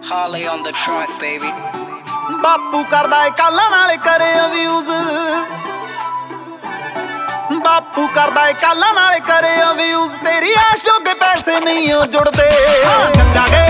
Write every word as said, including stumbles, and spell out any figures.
Harley on the track, baby. ਬਾਪੂ ਕਰਦਾ ਏ ਕਾਲਾਂ ਨਾਲ ਕਰੇ ਅਵਿਊਜ਼ ਬਾਪੂ ਕਰਦਾ ਏ ਕਾਲਾਂ ਨਾਲ ਕਰੇ ਅਵਿਊਜ਼ ਤੇਰੀ ਆਸ਼ ਜੋਗੇ ਪੈਸੇ ਨਹੀਂ ਉਹ ਜੁੜਦੇ ਗੰਗਾ ਗਏ